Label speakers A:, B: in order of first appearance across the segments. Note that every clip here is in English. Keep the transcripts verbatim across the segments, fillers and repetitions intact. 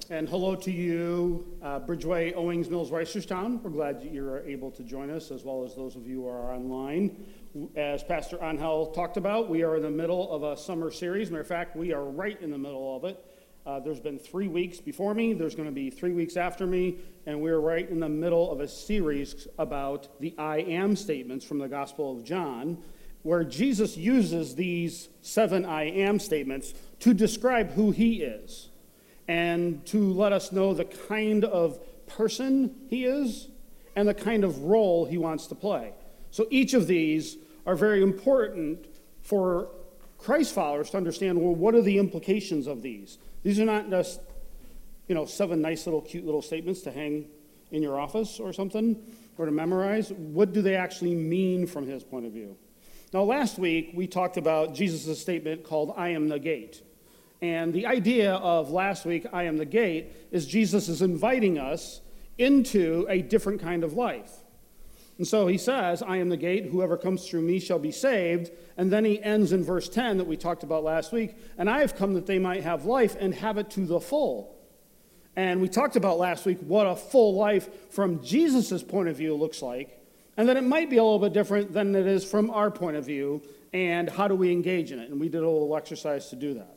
A: And hello to you, uh, Bridgeway, Owings Mills, Reisterstown. We're glad that you're able to join us, as well as those of you who are online. As Pastor Angel talked about, we are in the middle of a summer series. Matter of fact, we are right in the middle of it. Uh, there's been three weeks before me. There's going to be three weeks after me. And we're right in the middle of a series about the I am statements from the Gospel of John, where Jesus uses these seven I am statements to describe who he is, and to let us know the kind of person he is and the kind of role he wants to play. So each of these are very important for Christ followers to understand, well, what are the implications of these? These are not just, you know, seven nice little cute little statements to hang in your office or something, or to memorize. What do they actually mean from his point of view? Now, last week, we talked about Jesus' statement called, I am the gate. And the idea of last week, I am the gate, is Jesus is inviting us into a different kind of life. And so he says, I am the gate, whoever comes through me shall be saved. And then he ends in verse ten that we talked about last week, and I have come that they might have life and have it to the full. And we talked about last week what a full life from Jesus' point of view looks like, and that it might be a little bit different than it is from our point of view, and how do we engage in it. And we did a little exercise to do that.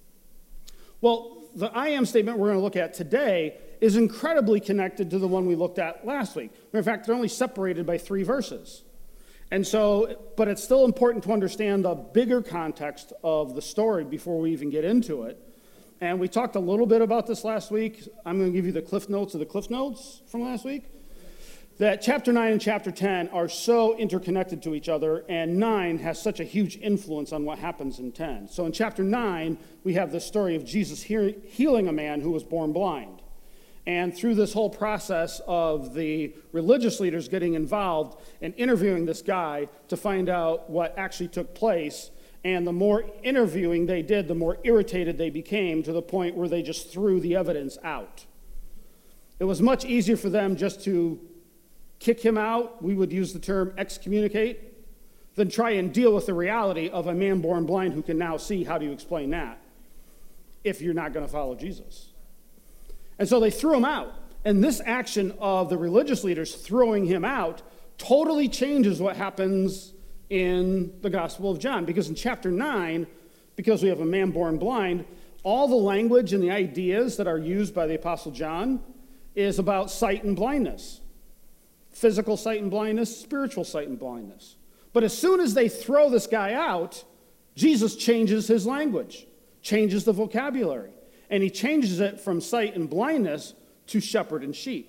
A: Well, the I am statement we're going to look at today is incredibly connected to the one we looked at last week. In fact, they're only separated by three verses. And so, but it's still important to understand the bigger context of the story before we even get into it. And we talked a little bit about this last week. I'm going to give you the cliff notes of the cliff notes from last week. That chapter nine and chapter ten are so interconnected to each other, and nine has such a huge influence on what happens in ten. So in chapter nine, we have the story of Jesus he- healing a man who was born blind. And through this whole process of the religious leaders getting involved and interviewing this guy to find out what actually took place, and the more interviewing they did, the more irritated they became, to the point where they just threw the evidence out. It was much easier for them just to kick him out, we would use the term excommunicate, then try and deal with the reality of a man born blind who can now see. How do you explain that if you're not going to follow Jesus? And so they threw him out. And this action of the religious leaders throwing him out totally changes what happens in the Gospel of John. Because in chapter nine, because we have a man born blind, all the language and the ideas that are used by the Apostle John is about sight and blindness. Physical sight and blindness, spiritual sight and blindness. But as soon as they throw this guy out, Jesus changes his language, changes the vocabulary, and he changes it from sight and blindness to shepherd and sheep.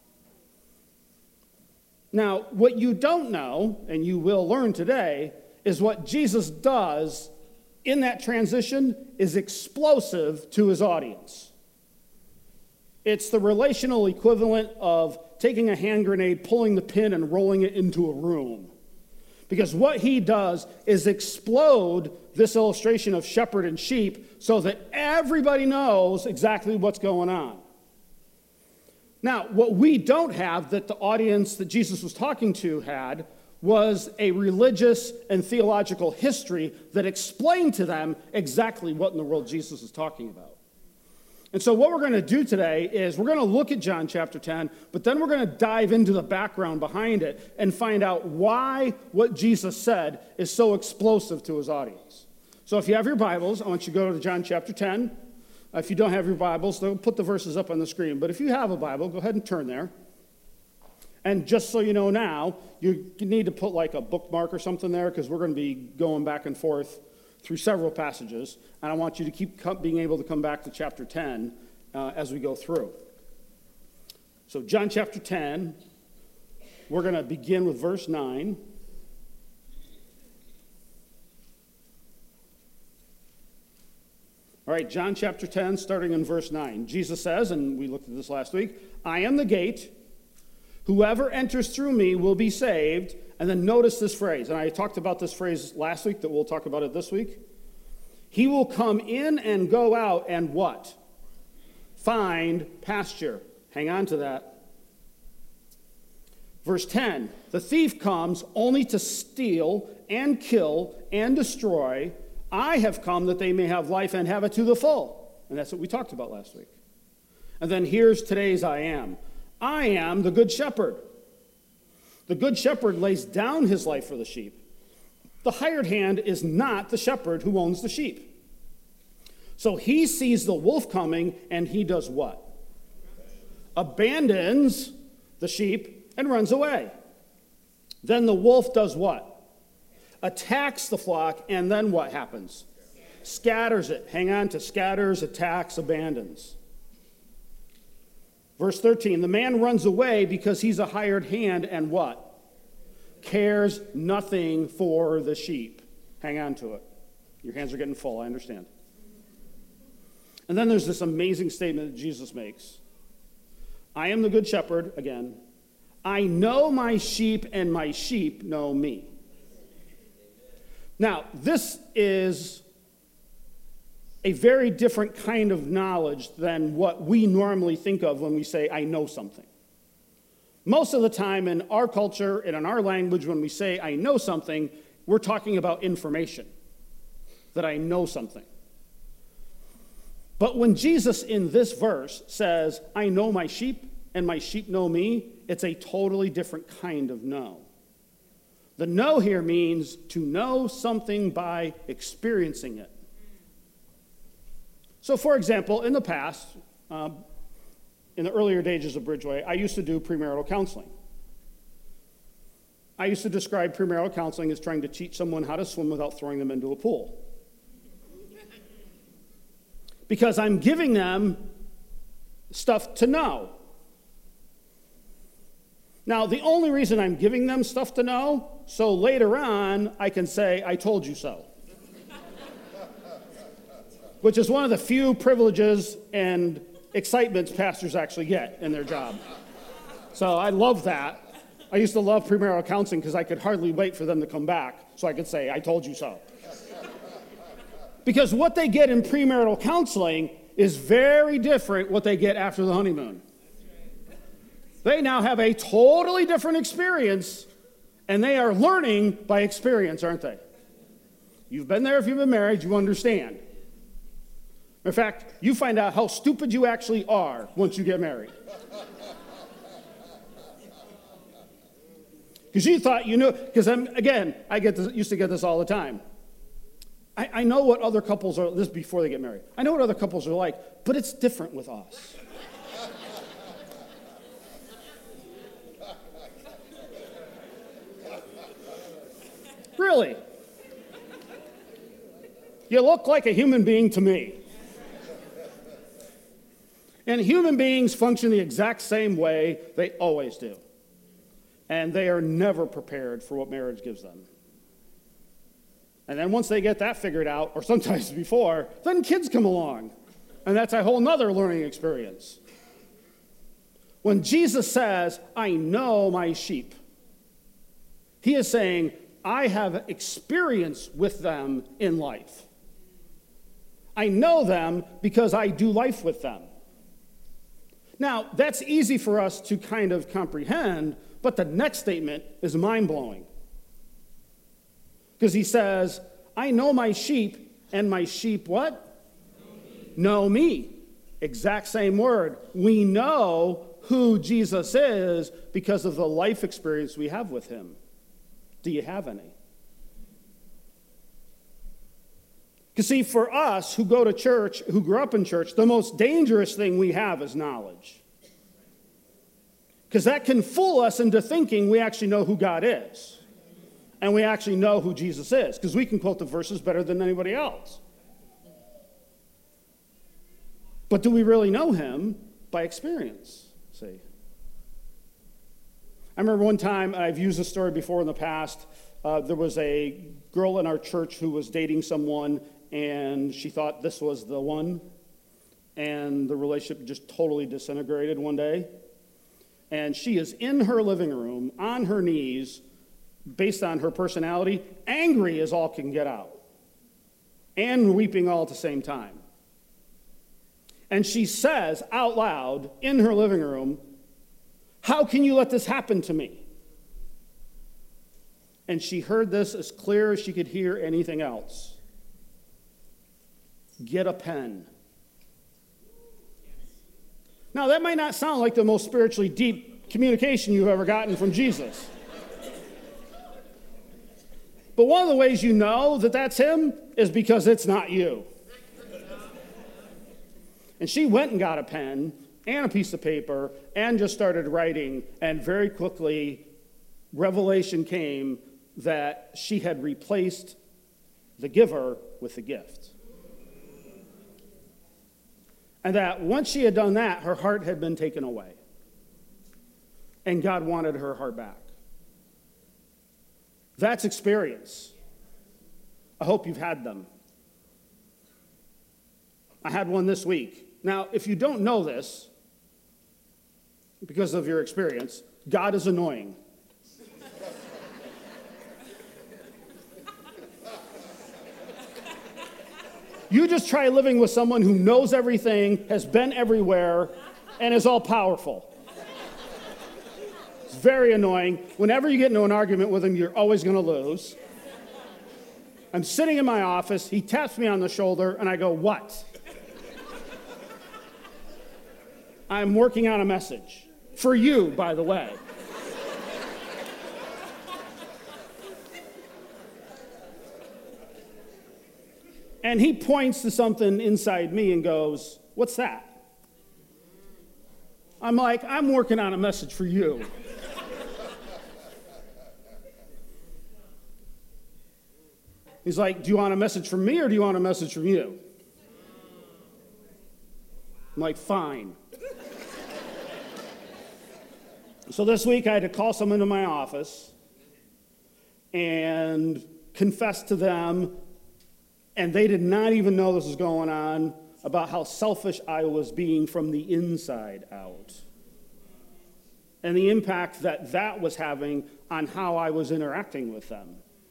A: Now, what you don't know, and you will learn today, is what Jesus does in that transition is explosive to his audience. It's the relational equivalent of taking a hand grenade, pulling the pin, and rolling it into a room. Because what he does is explode this illustration of shepherd and sheep so that everybody knows exactly what's going on. Now, what we don't have that the audience that Jesus was talking to had was a religious and theological history that explained to them exactly what in the world Jesus is talking about. And so what we're going to do today is we're going to look at John chapter ten, but then we're going to dive into the background behind it and find out why what Jesus said is so explosive to his audience. So if you have your Bibles, I want you to go to John chapter ten. If you don't have your Bibles, they'll put the verses up on the screen. But if you have a Bible, go ahead and turn there. And just so you know now, you need to put like a bookmark or something there, because we're going to be going back and forth through several passages, and I want you to keep being able to come back to chapter ten uh, as we go through. So John chapter ten, we're going to begin with verse nine. All right, John chapter ten, starting in verse nine. Jesus says, and we looked at this last week, I am the gate. Whoever enters through me will be saved. And then notice this phrase, and I talked about this phrase last week, that we'll talk about it this week. He will come in and go out and what? Find pasture. Hang on to that. Verse ten, the thief comes only to steal and kill and destroy. I have come that they may have life and have it to the full. And that's what we talked about last week. And then here's today's I am. I am the good shepherd. The good shepherd lays down his life for the sheep. The hired hand is not the shepherd who owns the sheep. So he sees the wolf coming, and he does what? Abandons the sheep and runs away. Then the wolf does what? Attacks the flock, and then what happens? Scatters it. Hang on to scatters, attacks, abandons. Verse thirteen, the man runs away because he's a hired hand and what? Cares nothing for the sheep. Hang on to it. Your hands are getting full, I understand. And then there's this amazing statement that Jesus makes. I am the good shepherd, again. I know my sheep, and my sheep know me. Now, this is a very different kind of knowledge than what we normally think of when we say, I know something. Most of the time in our culture and in our language, when we say, I know something, we're talking about information, that I know something. But when Jesus in this verse says, I know my sheep and my sheep know me, it's a totally different kind of know. The know here means to know something by experiencing it. So, for example, in the past, um, in the earlier stages of Bridgeway, I used to do premarital counseling. I used to describe premarital counseling as trying to teach someone how to swim without throwing them into a pool. Because I'm giving them stuff to know. Now, the only reason I'm giving them stuff to know, so later on I can say, I told you so. Which is one of the few privileges and excitements pastors actually get in their job. So I love that. I used to love premarital counseling because I could hardly wait for them to come back so I could say, I told you so. Because what they get in premarital counseling is very different what they get after the honeymoon. They now have a totally different experience, and they are learning by experience, aren't they? You've been there if you've been married, you understand. In fact, you find out how stupid you actually are once you get married. Because you thought you knew, because I'm, again, I get this, used to get this all the time. I, I know what other couples are, this is before they get married. I know what other couples are like, but it's different with us. Really? You look like a human being to me. And human beings function the exact same way they always do. And they are never prepared for what marriage gives them. And then once they get that figured out, or sometimes before, then kids come along. And that's a whole nother learning experience. When Jesus says, I know my sheep, he is saying, I have experience with them in life. I know them because I do life with them. Now, that's easy for us to kind of comprehend, but the next statement is mind-blowing. Because he says, I know my sheep, and my sheep what? Know me. Know me. Exact same word. We know who Jesus is because of the life experience we have with him. Do you have any? Because see, for us who go to church, who grew up in church, the most dangerous thing we have is knowledge. Because that can fool us into thinking we actually know who God is. And we actually know who Jesus is. Because we can quote the verses better than anybody else. But do we really know him by experience? See? I remember one time, I've used this story before in the past, uh, there was a girl in our church who was dating someone, and she thought this was the one, and the relationship just totally disintegrated one day. And she is in her living room, on her knees, based on her personality, angry as all can get out, and weeping all at the same time. And she says out loud in her living room, how can you let this happen to me? And she heard this as clear as she could hear anything else. Get a pen. Now, that might not sound like the most spiritually deep communication you've ever gotten from Jesus. But one of the ways you know that that's him is because it's not you. And she went and got a pen and a piece of paper and just started writing, and very quickly revelation came that she had replaced the giver with the gift. And that once she had done that, her heart had been taken away. And God wanted her heart back. That's experience. I hope you've had them. I had one this week. Now, if you don't know this, because of your experience, God is annoying. You just try living with someone who knows everything, has been everywhere, and is all powerful. It's very annoying. Whenever you get into an argument with him, you're always going to lose. I'm sitting in my office, he taps me on the shoulder, and I go, "What?" I'm working on a message. For you, by the way. And he points to something inside me and goes, "What's that?" I'm like, "I'm working on a message for you." He's like, "Do you want a message from me or do you want a message from you?" I'm like, "Fine." So this week I had to call someone to my office and confess to them, and they did not even know this was going on, about how selfish I was being from the inside out. And the impact that that was having on how I was interacting with them.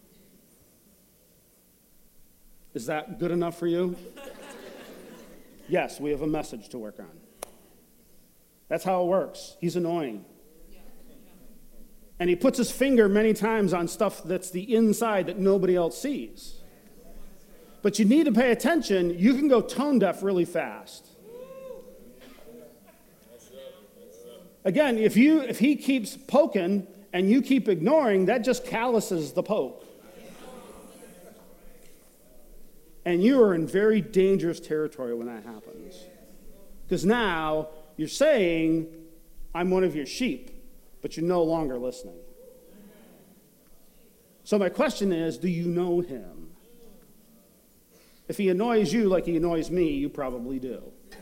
A: Is that good enough for you? Yes, we have a message to work on. That's how it works. He's annoying. And he puts his finger many times on stuff that's the inside that nobody else sees. But you need to pay attention. You can go tone deaf really fast. Again, if you if he keeps poking and you keep ignoring, that just calluses the poke. And you are in very dangerous territory when that happens. Because now you're saying, "I'm one of your sheep," but you're no longer listening. So my question is, do you know him? If he annoys you like he annoys me, you probably do.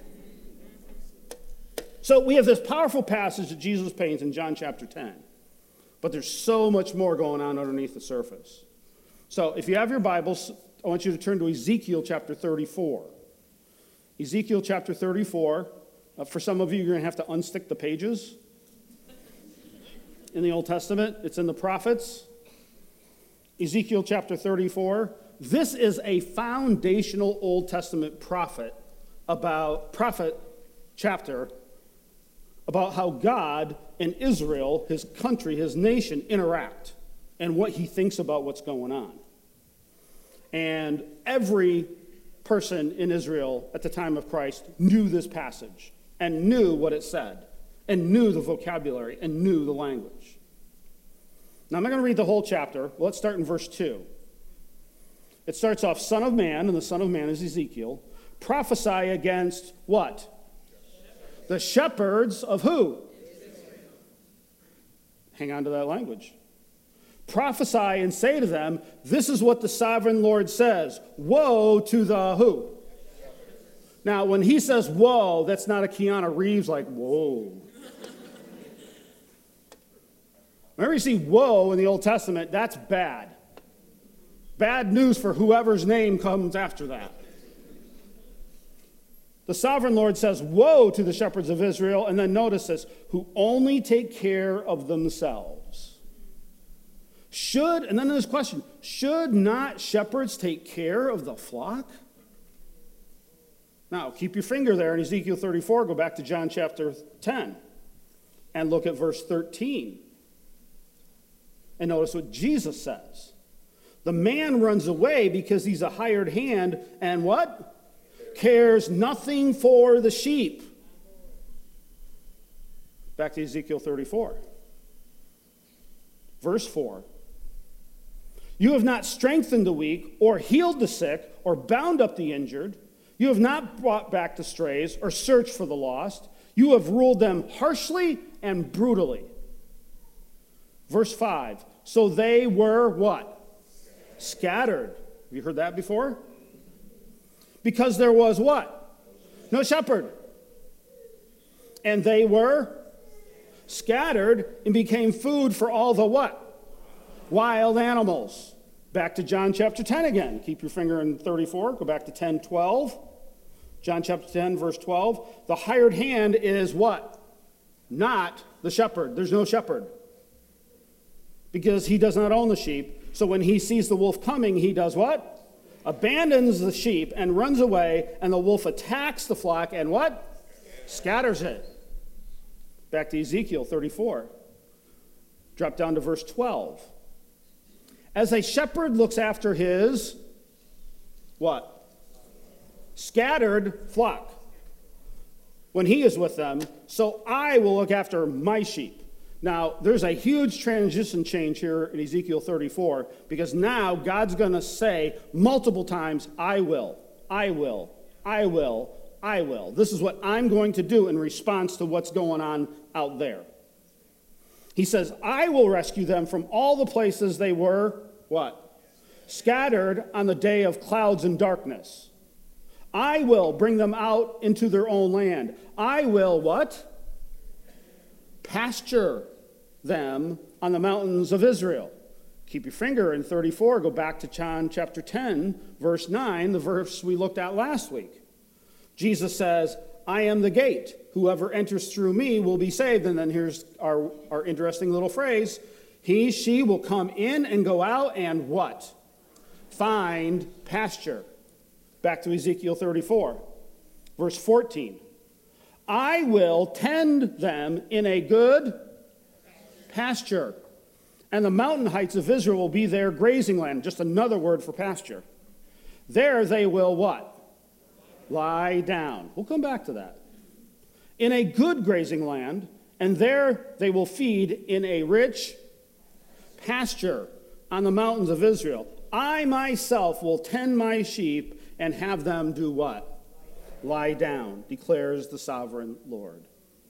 A: So we have this powerful passage that Jesus paints in John chapter ten. But there's so much more going on underneath the surface. So if you have your Bibles, I want you to turn to Ezekiel chapter thirty-four. Ezekiel chapter thirty-four. Uh, for some of you, you're going to have to unstick the pages. In the Old Testament, it's in the prophets. Ezekiel chapter thirty-four. This is a foundational Old Testament prophet about prophet chapter about how God and Israel, his country, his nation, interact and what he thinks about what's going on. And every person in Israel at the time of Christ knew this passage and knew what it said and knew the vocabulary and knew the language. Now, I'm not going to read the whole chapter. Let's start in verse two. It starts off, "Son of man," and the son of man is Ezekiel, "prophesy against" what? The shepherds of who? Hang on to that language. "Prophesy and say to them, this is what the sovereign Lord says. Woe to the" who? Now, when he says woe, that's not a Keanu Reeves like, whoa. Whenever you see woe in the Old Testament, that's bad. Bad news for whoever's name comes after that. The sovereign Lord says, woe to the shepherds of Israel, and then notice this, who only take care of themselves. Should, and then there's a question, should not shepherds take care of the flock? Now, keep your finger there in Ezekiel thirty-four, go back to John chapter ten, and look at verse thirteen. And notice what Jesus says. The man runs away because he's a hired hand, and what? Cares nothing for the sheep. Back to Ezekiel thirty-four. Verse four. You have not strengthened the weak, or healed the sick, or bound up the injured. You have not brought back the strays, or searched for the lost. You have ruled them harshly and brutally. Verse five. So they were what? Scattered. Have you heard that before? Because there was what? No shepherd. And they were scattered and became food for all the what? Wild animals. Back to John chapter ten again. Keep your finger in thirty-four. Go back to ten twelve. John chapter ten, verse twelve. The hired hand is what? Not the shepherd. There's no shepherd. Because he does not own the sheep. So when he sees the wolf coming, he does what? Abandons the sheep and runs away, and the wolf attacks the flock and what? Scatters it. Back to Ezekiel thirty-four. Drop down to verse twelve. As a shepherd looks after his, what? Scattered flock. When he is with them, so I will look after my sheep. Now, there's a huge transition change here in Ezekiel thirty-four, because now God's going to say multiple times, I will, I will, I will, I will. This is what I'm going to do in response to what's going on out there. He says, I will rescue them from all the places they were, what? Scattered on the day of clouds and darkness. I will bring them out into their own land. I will what? Pasture them on the mountains of Israel. Keep your finger in thirty-four. Go back to John chapter ten, verse nine, the verse we looked at last week. Jesus says, I am the gate. Whoever enters through me will be saved. And then here's our, our interesting little phrase. He, she will come in and go out and what? Find pasture. Back to Ezekiel thirty-four, verse fourteen. I will tend them in a good pasture, and the mountain heights of Israel will be their grazing land. Just another word for pasture. There they will what? Lie down. We'll come back to that. In a good grazing land, and there they will feed in a rich pasture on the mountains of Israel. I myself will tend my sheep and have them do what? Lie down, declares the sovereign Lord.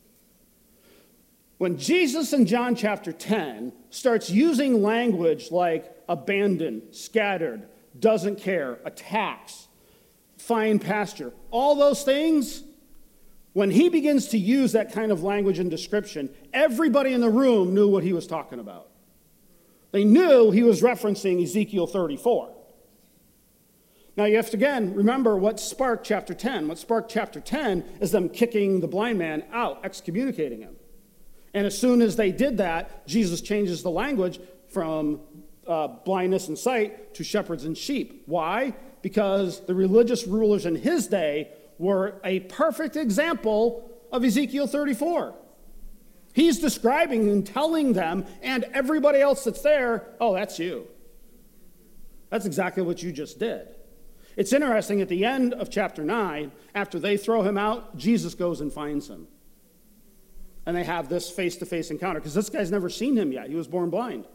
A: When Jesus in John chapter ten starts using language like abandoned, scattered, doesn't care, attacks, find pasture, all those things, when he begins to use that kind of language and description, everybody in the room knew what he was talking about. They knew he was referencing Ezekiel thirty-four. Now you have to, again, remember what sparked chapter ten. What sparked chapter ten is them kicking the blind man out, excommunicating him. And as soon as they did that, Jesus changes the language from uh, blindness and sight to shepherds and sheep. Why? Because the religious rulers in his day were a perfect example of Ezekiel thirty-four. He's describing and telling them and everybody else that's there, oh, that's you. That's exactly what you just did. It's interesting, at the end of chapter nine, after they throw him out, Jesus goes and finds him. And they have this face-to-face encounter, because this guy's never seen him yet. He was born blind.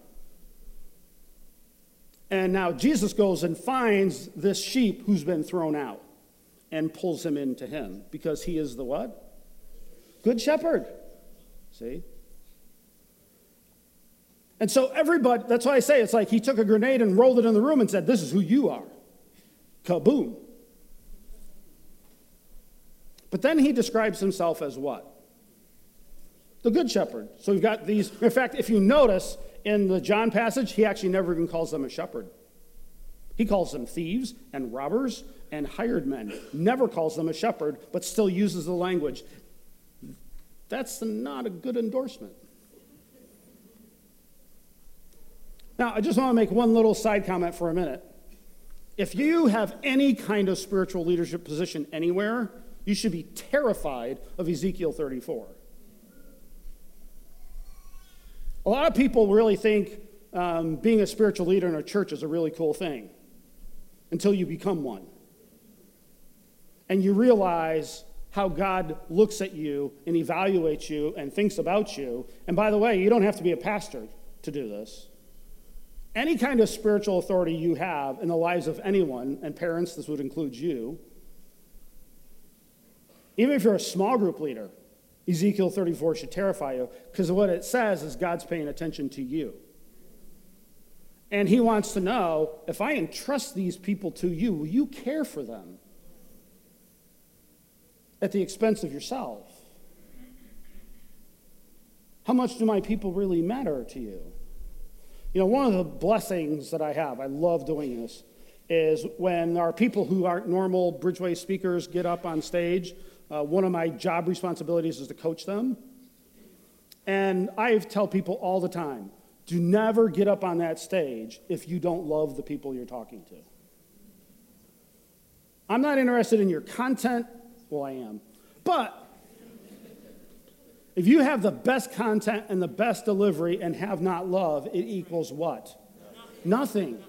A: And now Jesus goes and finds this sheep who's been thrown out and pulls him into him, because he is the what? Good shepherd. See? And so everybody, that's why I say it's like he took a grenade and rolled it in the room and said, this is who you are. Kaboom. But then he describes himself as what? The good shepherd. So we've got these. In fact, if you notice in the John passage, he actually never even calls them a shepherd. He calls them thieves and robbers and hired men. Never calls them a shepherd, but still uses the language. That's not a good endorsement. Now, I just want to make one little side comment for a minute. If you have any kind of spiritual leadership position anywhere, you should be terrified of Ezekiel thirty-four. A lot of people really think um, being a spiritual leader in a church is a really cool thing until you become one. And you realize how God looks at you and evaluates you and thinks about you. And by the way, you don't have to be a pastor to do this. Any kind of spiritual authority you have in the lives of anyone, and parents, this would include you, even if you're a small group leader, Ezekiel thirty-four should terrify you, because what it says is God's paying attention to you. And he wants to know, if I entrust these people to you, will you care for them at the expense of yourself? How much do my people really matter to you? You know, one of the blessings that I have, I love doing this, is when our people who aren't normal Bridgeway speakers get up on stage, uh, one of my job responsibilities is to coach them. And I tell people all the time, do never get up on that stage if you don't love the people you're talking to. I'm not interested in your content. Well, I am. But if you have the best content and the best delivery and have not love, it equals what? Nothing.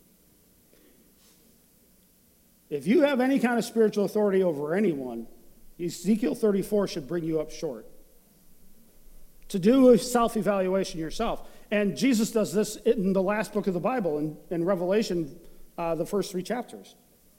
A: If you have any kind of spiritual authority over anyone, Ezekiel thirty-four should bring you up short. To do a self-evaluation yourself. And Jesus does this in the last book of the Bible, in, in Revelation, uh, the first three chapters.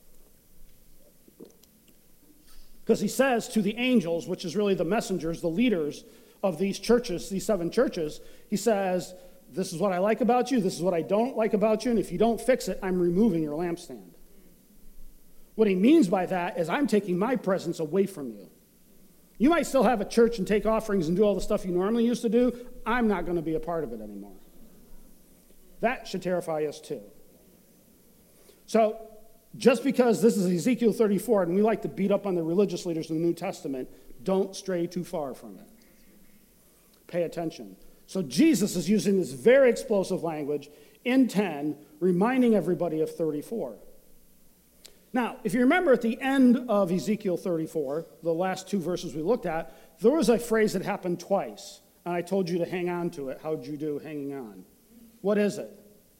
A: Because he says to the angels, which is really the messengers, the leaders of these churches, these seven churches, he says, this is what I like about you, this is what I don't like about you, and if you don't fix it, I'm removing your lampstand. What he means by that is I'm taking my presence away from you. You might still have a church and take offerings and do all the stuff you normally used to do. I'm not going to be a part of it anymore. That should terrify us too. So, just because this is Ezekiel thirty-four and we like to beat up on the religious leaders in the New Testament, don't stray too far from it. Pay attention. So Jesus is using this very explosive language in ten, reminding everybody of thirty-four. Now, if you remember at the end of Ezekiel thirty-four, the last two verses we looked at, there was a phrase that happened twice, and I told you to hang on to it. How'd you do hanging on? What is it?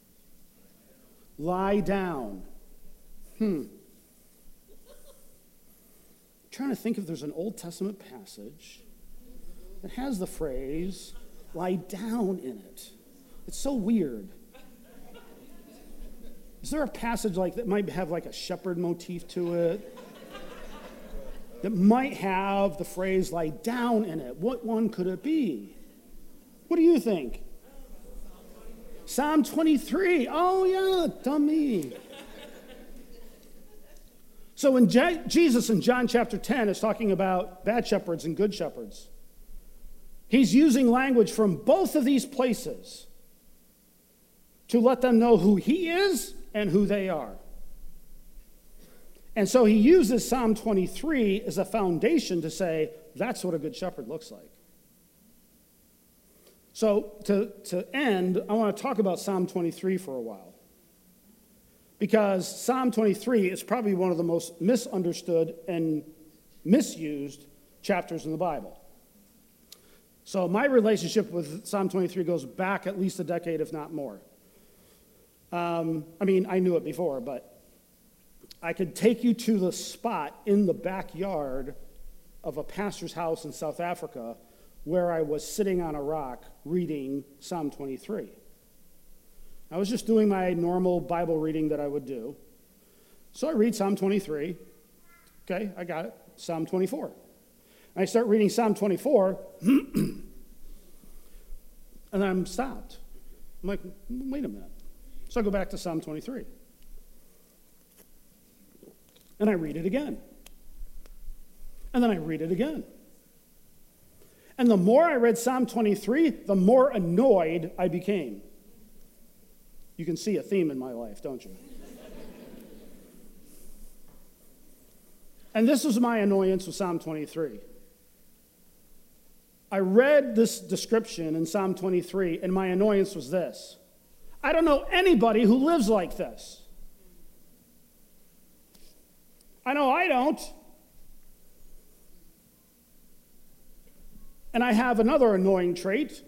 A: Lie down. Hmm. I'm trying to think if there's an Old Testament passage that has the phrase, lie down in it. It's so weird. Is there a passage like that might have like a shepherd motif to it? That might have the phrase lie down in it? What one could it be? What do you think? Psalm twenty-three. Oh yeah, dummy. So when Je- Jesus in John chapter ten is talking about bad shepherds and good shepherds, he's using language from both of these places to let them know who he is and who they are. And so he uses Psalm twenty-three as a foundation to say, that's what a good shepherd looks like. So to, to end, I want to talk about Psalm twenty-three for a while. Because Psalm twenty-three is probably one of the most misunderstood and misused chapters in the Bible. So my relationship with Psalm twenty-three goes back at least a decade, if not more. Um, I mean, I knew it before, but I could take you to the spot in the backyard of a pastor's house in South Africa where I was sitting on a rock reading Psalm twenty-three. I was just doing my normal Bible reading that I would do. So I read Psalm twenty-three. Okay, I got it. Psalm twenty-four. And I start reading Psalm twenty-four, and I'm stopped. I'm like, wait a minute. So I go back to Psalm twenty-three. And I read it again. And then I read it again. And the more I read Psalm twenty-three, the more annoyed I became. You can see a theme in my life, don't you? And this was my annoyance with Psalm twenty-three. I read this description in Psalm twenty-three, and my annoyance was this. I don't know anybody who lives like this. I know I don't. And I have another annoying trait.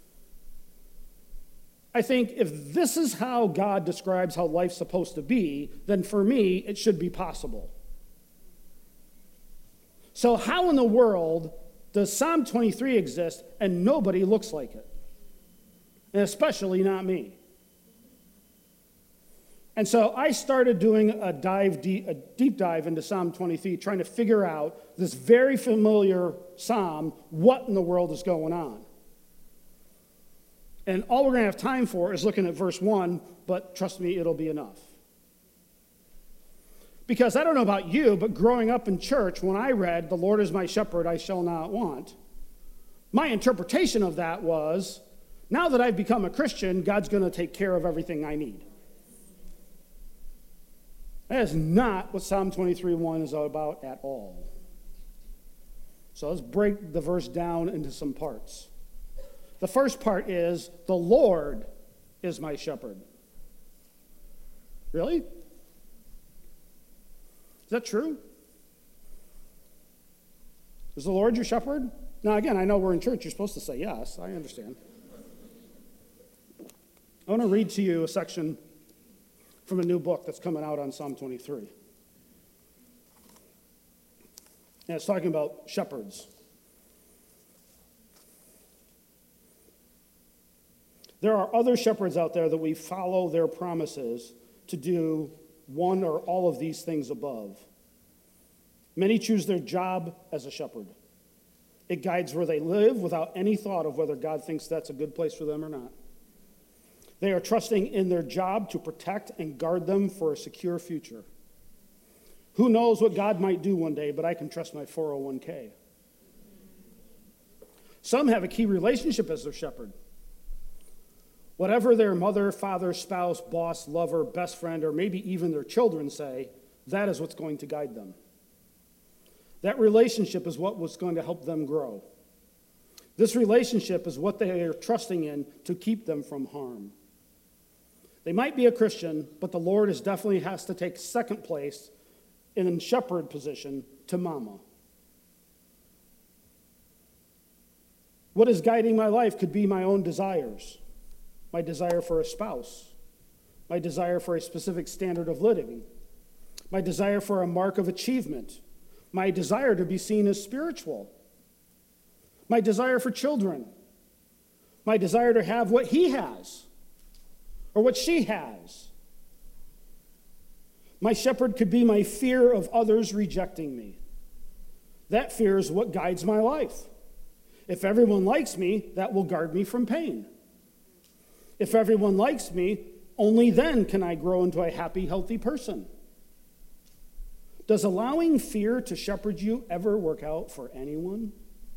A: I think if this is how God describes how life's supposed to be, then for me, it should be possible. So how in the world does Psalm twenty-three exist and nobody looks like it? And especially not me. And so I started doing a dive deep, a deep dive into Psalm twenty-three, trying to figure out this very familiar psalm, what in the world is going on. And all we're going to have time for is looking at verse one, but trust me, it'll be enough. Because I don't know about you, but growing up in church, when I read, "The Lord is my shepherd, I shall not want," my interpretation of that was, now that I've become a Christian, God's going to take care of everything I need. That is not what Psalm twenty-three one is about at all. So let's break the verse down into some parts. The first part is, "The Lord is my shepherd." Really? Is that true? Is the Lord your shepherd? Now, again, I know we're in church. You're supposed to say yes. I understand. I want to read to you a section from a new book that's coming out on Psalm twenty-three. And it's talking about shepherds. There are other shepherds out there that we follow their promises to do one or all of these things above. Many choose their job as a shepherd. It guides where they live without any thought of whether God thinks that's a good place for them or not. They are trusting in their job to protect and guard them for a secure future. Who knows what God might do one day, but I can trust my four oh one k. Some have a key relationship as their shepherd. Whatever their mother, father, spouse, boss, lover, best friend, or maybe even their children say, that is what's going to guide them. That relationship is what was going to help them grow. This relationship is what they are trusting in to keep them from harm. They might be a Christian, but the Lord is definitely has to take second place in shepherd position to mama. What is guiding my life could be my own desires. My desire for a spouse, my desire for a specific standard of living, my desire for a mark of achievement, my desire to be seen as spiritual, my desire for children, my desire to have what he has or what she has. My shepherd could be my fear of others rejecting me. That fear is what guides my life. If everyone likes me, that will guard me from pain. If everyone likes me, only then can I grow into a happy, healthy person. Does allowing fear to shepherd you ever work out for anyone?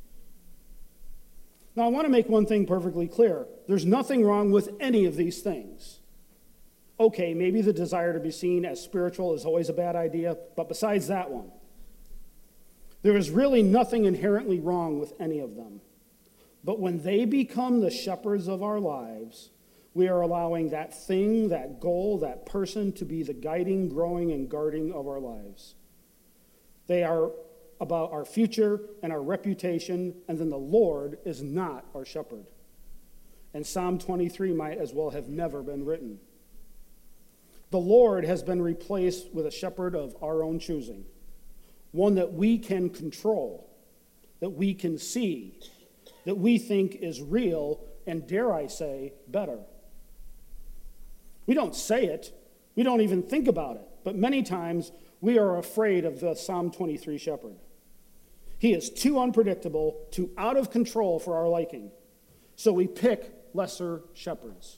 A: Now, I want to make one thing perfectly clear. There's nothing wrong with any of these things. Okay, maybe the desire to be seen as spiritual is always a bad idea, but besides that one, there is really nothing inherently wrong with any of them. But when they become the shepherds of our lives, we are allowing that thing, that goal, that person to be the guiding, growing, and guarding of our lives. They are about our future and our reputation, and then the Lord is not our shepherd. And Psalm twenty-three might as well have never been written. The Lord has been replaced with a shepherd of our own choosing, one that we can control, that we can see, that we think is real, and dare I say, better. We don't say it. We don't even think about it. But many times, we are afraid of the Psalm twenty-three shepherd. He is too unpredictable, too out of control for our liking. So we pick lesser shepherds.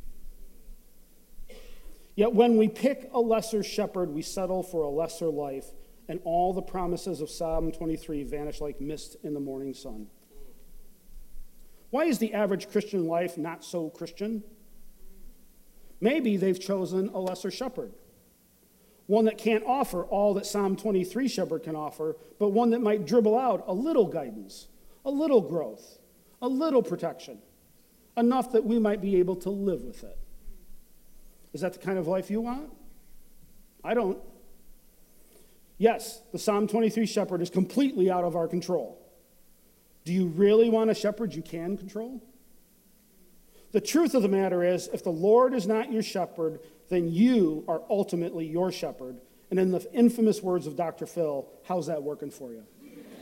A: Yet when we pick a lesser shepherd, we settle for a lesser life, and all the promises of Psalm twenty-three vanish like mist in the morning sun. Why is the average Christian life not so Christian? Maybe they've chosen a lesser shepherd, one that can't offer all that Psalm twenty-three shepherd can offer, but one that might dribble out a little guidance, a little growth, a little protection, enough that we might be able to live with it. Is that the kind of life you want? I don't. Yes, the Psalm twenty-three shepherd is completely out of our control. Do you really want a shepherd you can control? The truth of the matter is, if the Lord is not your shepherd, then you are ultimately your shepherd. And in the infamous words of Doctor Phil, how's that working for you?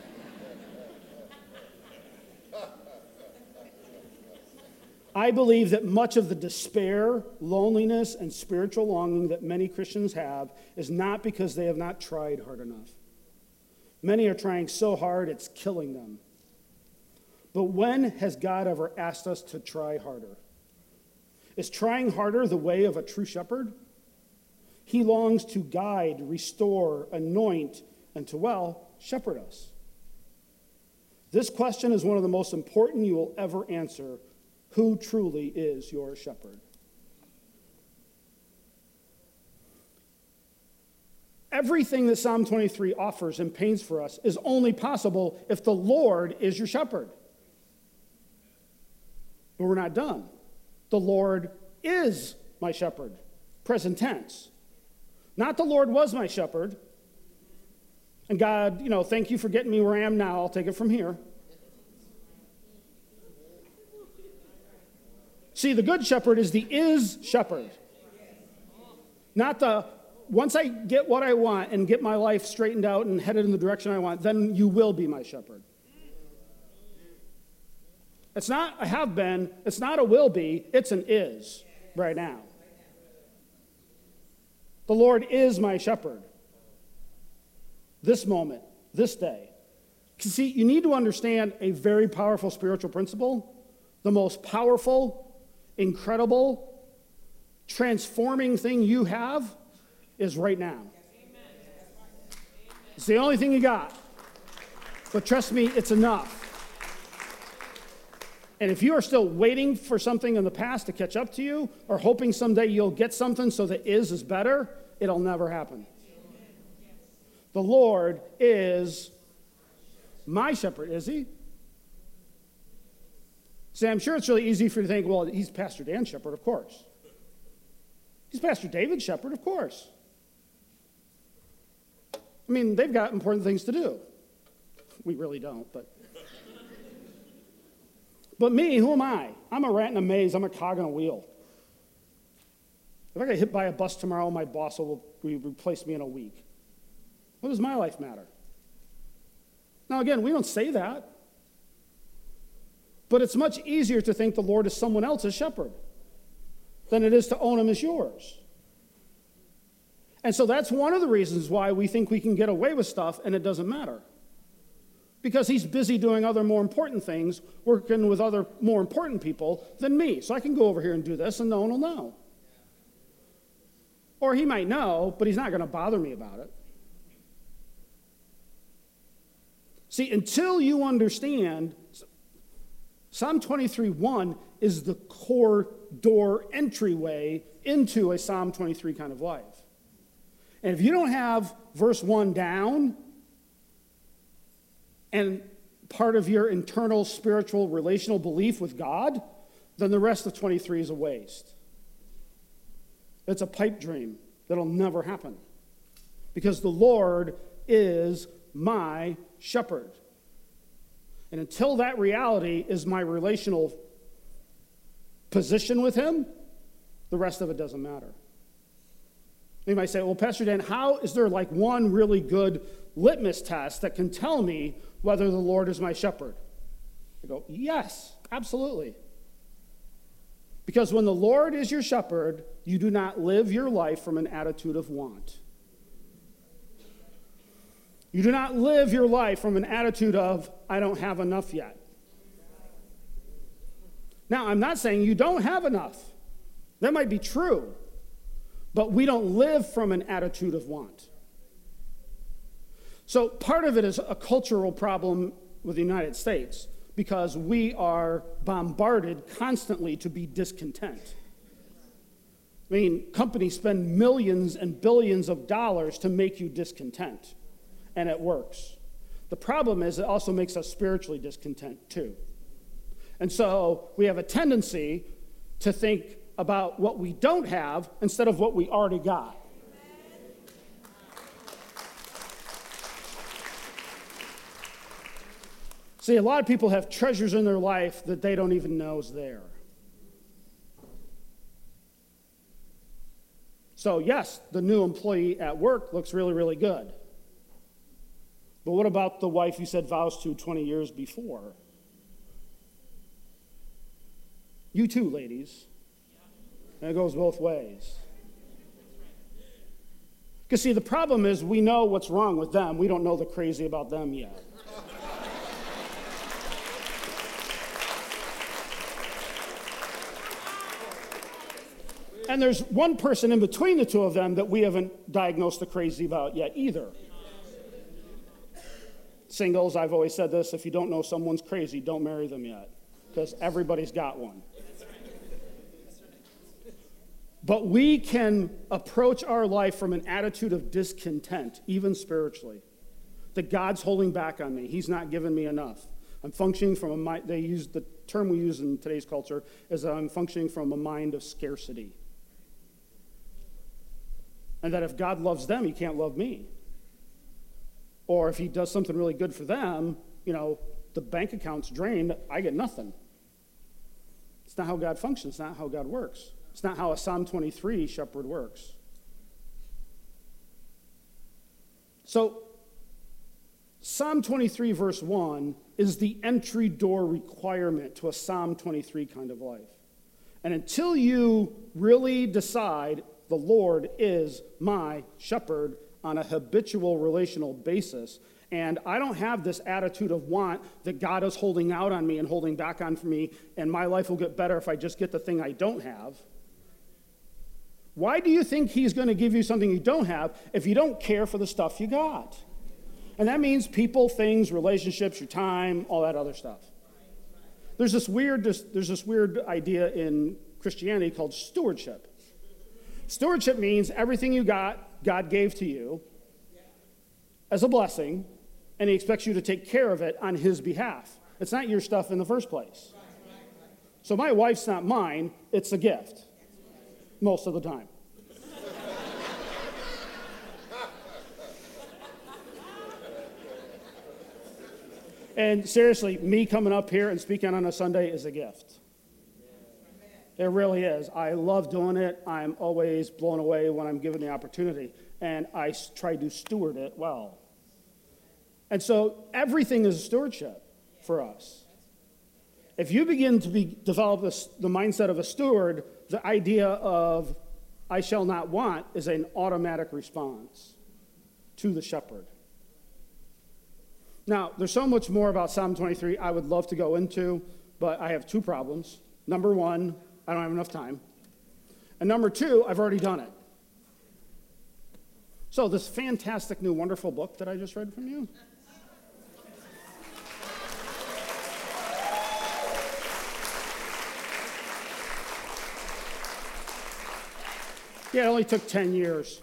A: I believe that much of the despair, loneliness, and spiritual longing that many Christians have is not because they have not tried hard enough. Many are trying so hard it's killing them. But when has God ever asked us to try harder? Is trying harder the way of a true shepherd? He longs to guide, restore, anoint, and to, well, shepherd us. This question is one of the most important you will ever answer. Who truly is your shepherd? Everything that Psalm twenty-three offers and paints for us is only possible if the Lord is your shepherd. But we're not done. The Lord is my shepherd. Present tense. Not the Lord was my shepherd. And God, you know, thank you for getting me where I am now. I'll take it from here. See, the good shepherd is the is shepherd. Not the, once I get what I want and get my life straightened out and headed in the direction I want, then you will be my shepherd. It's not a have been, it's not a will be, it's an is right now. The Lord is my shepherd. This moment, this day. See, you need to understand a very powerful spiritual principle. The most powerful, incredible, transforming thing you have is right now. It's the only thing you got. But trust me, it's enough. And if you are still waiting for something in the past to catch up to you, or hoping someday you'll get something so that is is better, it'll never happen. The Lord is my shepherd, is he? See, I'm sure it's really easy for you to think, well, he's Pastor Dan's shepherd, of course. He's Pastor David's shepherd, of course. I mean, they've got important things to do. We really don't, but... But me, who am I? I'm a rat in a maze. I'm a cog in a wheel. If I get hit by a bus tomorrow, my boss will replace me in a week. What does my life matter? Now, again, we don't say that. But it's much easier to think the Lord is someone else's shepherd than it is to own him as yours. And so that's one of the reasons why we think we can get away with stuff and it doesn't matter. Because he's busy doing other more important things, working with other more important people than me. So I can go over here and do this and no one will know. Or he might know, but he's not going to bother me about it. See, until you understand, Psalm twenty-three one is the core door entryway into a Psalm twenty-three kind of life. And if you don't have verse one down, and part of your internal spiritual relational belief with God, then the rest of twenty-three is a waste. It's a pipe dream that'll never happen. Because the Lord is my shepherd. And until that reality is my relational position with him, the rest of it doesn't matter. You might say, well, Pastor Dan, how is there like one really good litmus test that can tell me whether the Lord is my shepherd? I go, yes, absolutely. Because when the Lord is your shepherd, you do not live your life from an attitude of want. You do not live your life from an attitude of, I don't have enough yet. Now, I'm not saying you don't have enough. That might be true. But we don't live from an attitude of want. So part of it is a cultural problem with the United States because we are bombarded constantly to be discontent. I mean, companies spend millions and billions of dollars to make you discontent, and it works. The problem is it also makes us spiritually discontent too. And so we have a tendency to think about what we don't have instead of what we already got. See, a lot of people have treasures in their life that they don't even know is there. So yes, the new employee at work looks really, really good. But what about the wife you said vows to twenty years before? You too, ladies. And it goes both ways. Because, see, the problem is we know what's wrong with them. We don't know the crazy about them yet. And there's one person in between the two of them that we haven't diagnosed the crazy about yet either. Singles, I've always said this, if you don't know someone's crazy, don't marry them yet, because everybody's got one. But we can approach our life from an attitude of discontent, even spiritually. That God's holding back on me. He's not giving me enough. I'm functioning from a mind, they use the term we use in today's culture is that I'm functioning from a mind of scarcity. And that if God loves them, he can't love me. Or if he does something really good for them, you know, the bank account's drained, I get nothing. It's not how God functions. It's not how God works. It's not how a Psalm twenty-three shepherd works. So, Psalm twenty-three verse one is the entry door requirement to a Psalm twenty-three kind of life. And until you really decide the Lord is my shepherd on a habitual relational basis, and I don't have this attitude of want that God is holding out on me and holding back on me, and my life will get better if I just get the thing I don't have. Why do you think he's going to give you something you don't have if you don't care for the stuff you got? And that means people, things, relationships, your time, all that other stuff. There's this weird, there's this weird idea in Christianity called stewardship. Stewardship means everything you got, God gave to you as a blessing, and he expects you to take care of it on his behalf. It's not your stuff in the first place. So my wife's not mine, it's a gift. Most of the time. And seriously, me coming up here and speaking on a Sunday is a gift. It really is. I love doing it. I'm always blown away when I'm given the opportunity. And I try to steward it well. And so everything is a stewardship for us. If you begin to be, develop this, the mindset of a steward, the idea of I shall not want is an automatic response to the shepherd. Now, there's so much more about Psalm twenty-three I would love to go into, but I have two problems. Number one, I don't have enough time. And number two, I've already done it. So this fantastic new wonderful book that I just read from you, yeah, it only took ten years.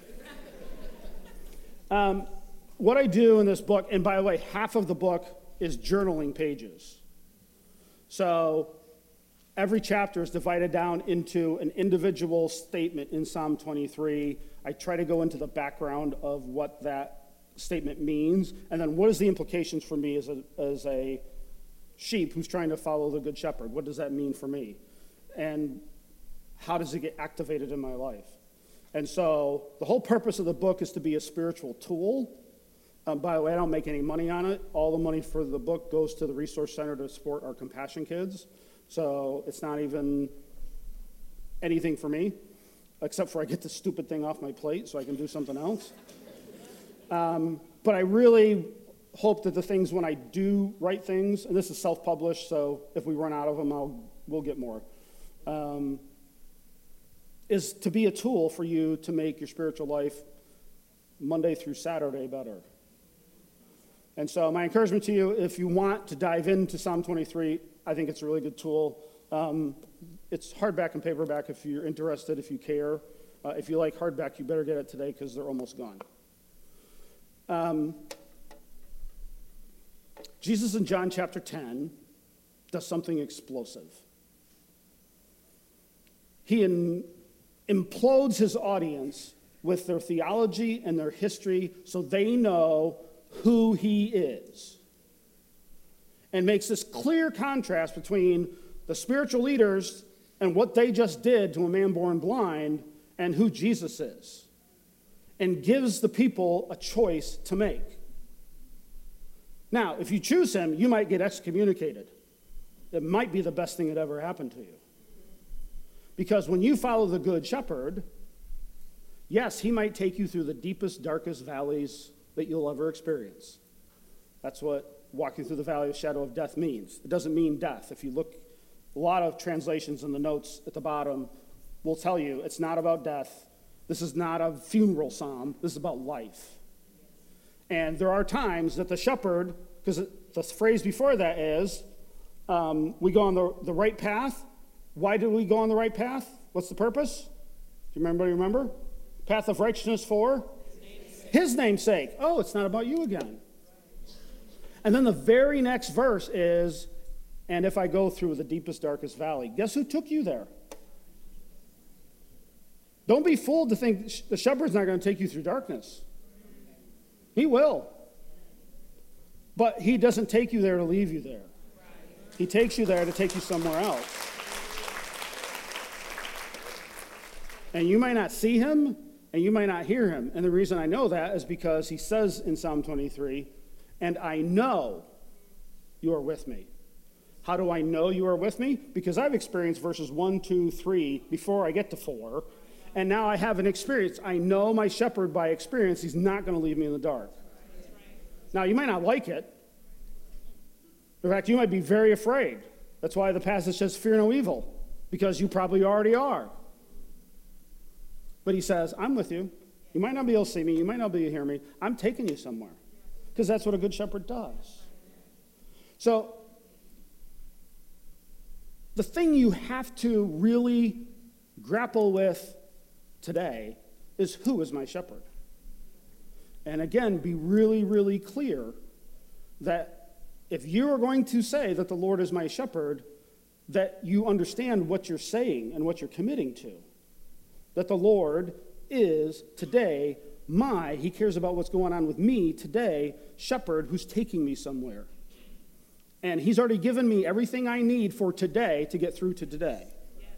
A: Um, what I do in this book, and by the way, half of the book is journaling pages. So every chapter is divided down into an individual statement in Psalm twenty-three. I try to go into the background of what that statement means, and then what is the implications for me as a, as a sheep who's trying to follow the Good Shepherd? What does that mean for me? And how does it get activated in my life? And so the whole purpose of the book is to be a spiritual tool. Um, by the way, I don't make any money on it. All the money for the book goes to the Resource Center to support our Compassion Kids. So it's not even anything for me, except for I get this stupid thing off my plate so I can do something else. Um, but I really hope that the things when I do write things, and this is self-published, so if we run out of them, I'll, we'll get more. Um, is to be a tool for you to make your spiritual life Monday through Saturday better. And so my encouragement to you, if you want to dive into Psalm twenty-three, I think it's a really good tool. Um, it's hardback and paperback if you're interested, if you care. Uh, if you like hardback, you better get it today because they're almost gone. Um, Jesus in John chapter ten does something explosive. He in, implodes his audience with their theology and their history so they know who he is. And makes this clear contrast between the spiritual leaders and what they just did to a man born blind and who Jesus is. And gives the people a choice to make. Now, if you choose him, you might get excommunicated. It might be the best thing that ever happened to you. Because when you follow the Good Shepherd, yes, he might take you through the deepest, darkest valleys that you'll ever experience. That's what walking through the valley of shadow of death means. It doesn't mean death. If you look, a lot of translations in the notes at the bottom will tell you it's not about death. This is not a funeral psalm. This is about life. And there are times that the shepherd, because the phrase before that is, um, we go on the, the right path. Why do we go on the right path? What's the purpose? Do you remember? Remember? Path of righteousness for? His name's sake. Oh, it's not about you again. And then the very next verse is, and if I go through the deepest, darkest valley, guess who took you there? Don't be fooled to think the shepherd's not going to take you through darkness. He will. But he doesn't take you there to leave you there. He takes you there to take you somewhere else. And you might not see him, and you might not hear him. And the reason I know that is because he says in Psalm twenty-three, and I know you are with me. How do I know you are with me? Because I've experienced verses one, two, three before I get to four. And now I have an experience. I know my shepherd by experience. He's not going to leave me in the dark. Now, you might not like it. In fact, you might be very afraid. That's why the passage says, fear no evil, because you probably already are. But he says, I'm with you. You might not be able to see me. You might not be able to hear me. I'm taking you somewhere, because that's what a good shepherd does. So the thing you have to really grapple with today is, who is my shepherd? And again, be really, really clear that if you are going to say that the Lord is my shepherd, that you understand what you're saying and what you're committing to. That the Lord is today my, he cares about what's going on with me today, shepherd who's taking me somewhere. And he's already given me everything I need for today to get through to today.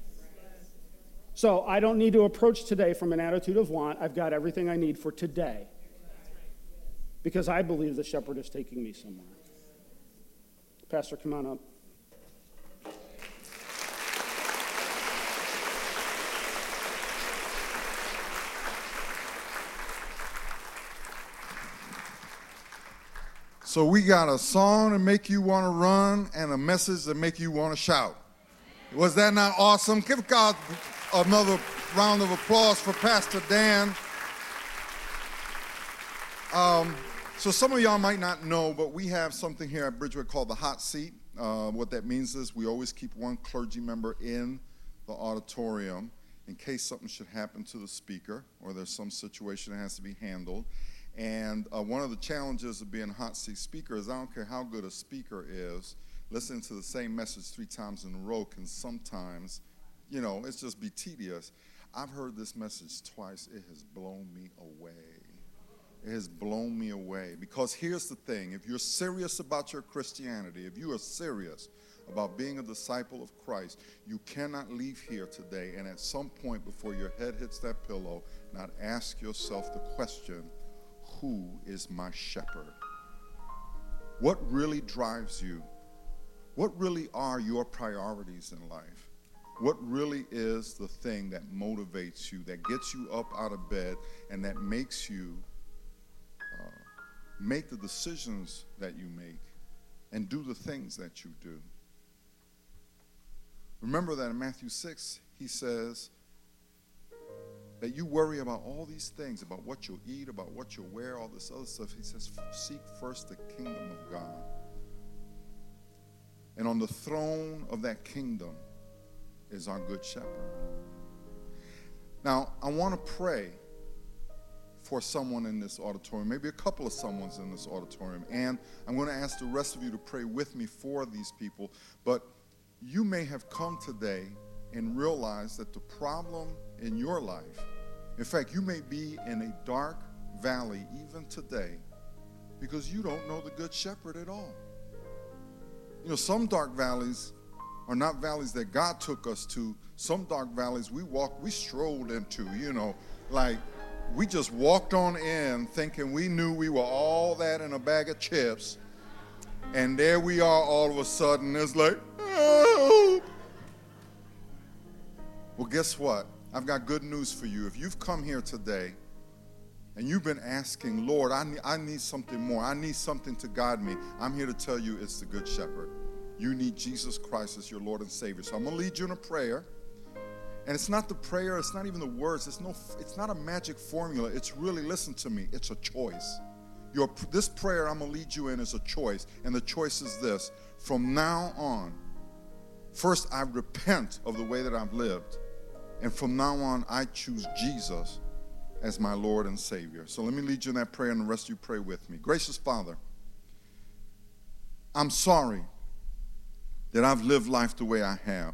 A: So I don't need to approach today from an attitude of want. I've got everything I need for today. Because I believe the shepherd is taking me somewhere. Pastor, come on up.
B: So we got a song to make you want to run and a message to make you want to shout. Was that not awesome? Give God another round of applause for Pastor Dan. Um, so some of y'all might not know, but we have something here at Bridgeway called the hot seat. Uh, what that means is we always keep one clergy member in the auditorium in case something should happen to the speaker or there's some situation that has to be handled. And uh, one of the challenges of being a hot seat speaker is, I don't care how good a speaker is, listening to the same message three times in a row can sometimes, you know, it's just be tedious. I've heard this message twice. It has blown me away. It has blown me away. Because here's the thing. If you're serious about your Christianity, if you are serious about being a disciple of Christ, you cannot leave here today and at some point before your head hits that pillow, not ask yourself the question, who is my shepherd? What really drives you? What really are your priorities in life? What really is the thing that motivates you, that gets you up out of bed, and that makes you uh, make the decisions that you make and do the things that you do? Remember that in Matthew six, he says that you worry about all these things, about what you'll eat, about what you'll wear, all this other stuff. He says, seek first the kingdom of God. And on the throne of that kingdom is our good shepherd. Now, I want to pray for someone in this auditorium, maybe a couple of someones in this auditorium. And I'm going to ask the rest of you to pray with me for these people. But you may have come today and realized that the problem in your life, in fact, you may be in a dark valley even today because you don't know the good shepherd at all. You know, some dark valleys are not valleys that God took us to. Some dark valleys we walked, we strolled into, you know, like we just walked on in thinking we knew we were all that in a bag of chips. And there we are all of a sudden. It's like, oh. Well, guess what? I've got good news for you. If you've come here today and you've been asking, Lord, I need, I need something more. I need something to guide me. I'm here to tell you it's the Good Shepherd. You need Jesus Christ as your Lord and Savior. So I'm going to lead you in a prayer. And it's not the prayer, it's not even the words, it's no, it's not a magic formula. It's really, listen to me, it's a choice. Your, this prayer I'm going to lead you in is a choice. And the choice is this: from now on, first I repent of the way that I've lived. And from now on, I choose Jesus as my Lord and Savior. So let me lead you in that prayer, and the rest of you pray with me. Gracious Father, I'm sorry that I've lived life the way I have.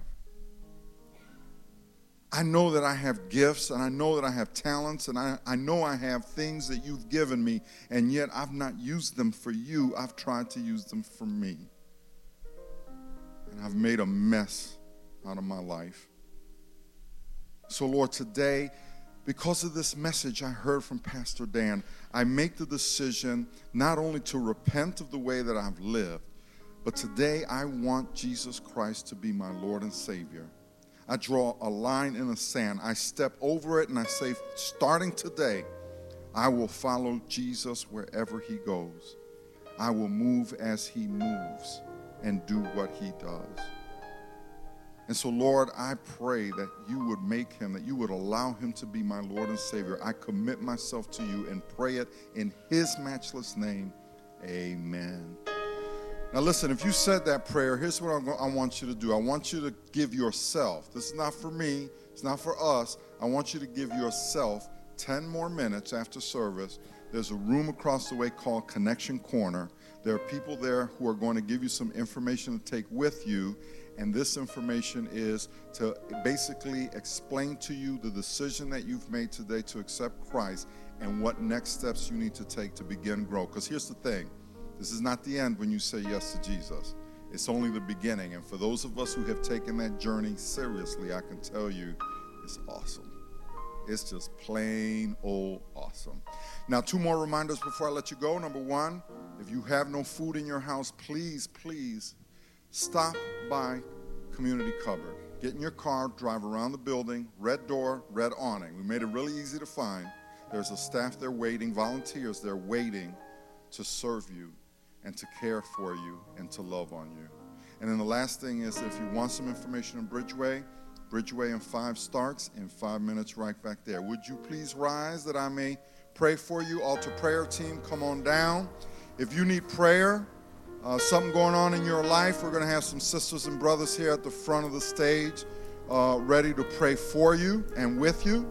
B: I know that I have gifts, and I know that I have talents, and I, I know I have things that you've given me, and yet I've not used them for you. I've tried to use them for me. And I've made a mess out of my life. So, Lord, today, because of this message I heard from Pastor Dan, I make the decision not only to repent of the way that I've lived, but today I want Jesus Christ to be my Lord and Savior. I draw a line in the sand. I step over it and I say, starting today, I will follow Jesus wherever he goes. I will move as he moves and do what he does. And so, Lord, I pray that you would make him, that you would allow him to be my Lord and Savior. I commit myself to you and pray it in his matchless name. Amen. Now listen, if you said that prayer, here's what I'm go- I want you to do. I want you to give yourself, this is not for me, it's not for us, I want you to give yourself ten more minutes after service. There's a room across the way called Connection Corner. There are people there who are going to give you some information to take with you, and this information is to basically explain to you the decision that you've made today to accept Christ and what next steps you need to take to begin grow. Because here's the thing. This is not the end when you say yes to Jesus. It's only the beginning. And for those of us who have taken that journey seriously, I can tell you it's awesome. It's just plain old awesome. Now, two more reminders before I let you go. Number one, if you have no food in your house, please, please stop by Community Cupboard. Get in your car, drive around the building, red door, red awning. We made it really easy to find. There's a staff there waiting, volunteers there waiting to serve you and to care for you and to love on you. And then the last thing is, if you want some information on Bridgeway, Bridgeway in five starts in five minutes right back there. Would you please rise that I may pray for you? Altar prayer team, come on down. If you need prayer, uh, something going on in your life, we're going to have some sisters and brothers here at the front of the stage uh, ready to pray for you and with you.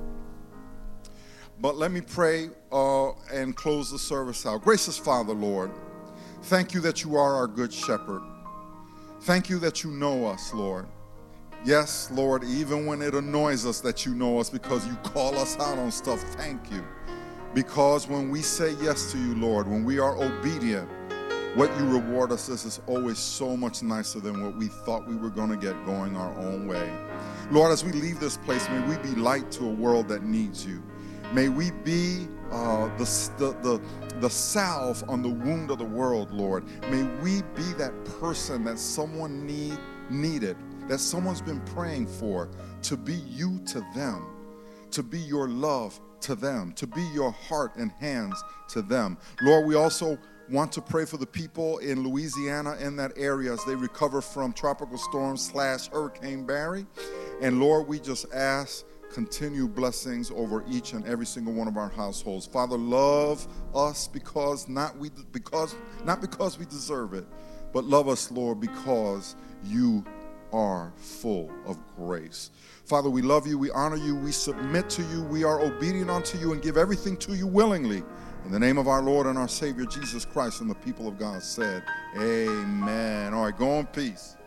B: But let me pray uh, and close the service out. Gracious Father, Lord, thank you that you are our good shepherd. Thank you that you know us, Lord. Yes, Lord, even when it annoys us that you know us because you call us out on stuff, thank you. Because when we say yes to you, Lord, when we are obedient, what you reward us is, is always so much nicer than what we thought we were going to get going our own way. Lord, as we leave this place, may we be light to a world that needs you. May we be uh, the, the, the, the salve on the wound of the world, Lord. May we be that person that someone need, needed, that someone's been praying for, to be you to them, to be your love to them, to be your heart and hands to them. Lord, we also want to pray for the people in Louisiana in that area as they recover from tropical storm slash Hurricane Barry. And Lord, we just ask continue blessings over each and every single one of our households. Father, love us because not we because not because we deserve it, but love us, Lord, because you are full of grace. Father, we love you, we honor you, we submit to you, we are obedient unto you and give everything to you willingly. In the name of our Lord and our Savior, Jesus Christ, and the people of God said, amen. All right, go in peace.